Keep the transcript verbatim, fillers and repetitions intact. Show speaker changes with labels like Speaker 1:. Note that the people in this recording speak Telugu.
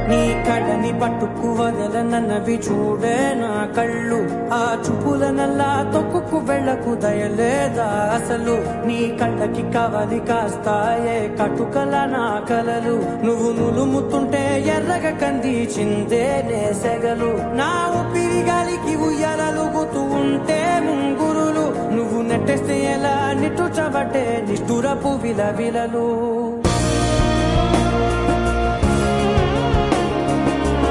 Speaker 1: నీ కళ్ళని పట్టుకు వదలనన్నవి చూడే నా కళ్ళు, ఆ చూపుల నల్లా తొక్కుకు వెళ్ళకు దయలేదా అసలు, నీ కళ్ళకి కవలి కాస్తాయే కటుకల నా కలలు, నువ్వు నులుముతుంటే ఎర్రగ కంది చిందే నేసెగలు, నా ఊపిరి గాలికి ఉయ్యాలలుగుతూ ఉంటే ముంగురులు, నువ్వు నెట్టేస్తే ఎలా నిట్టుచబట్టే నిష్ఠురపు విలవిలలు.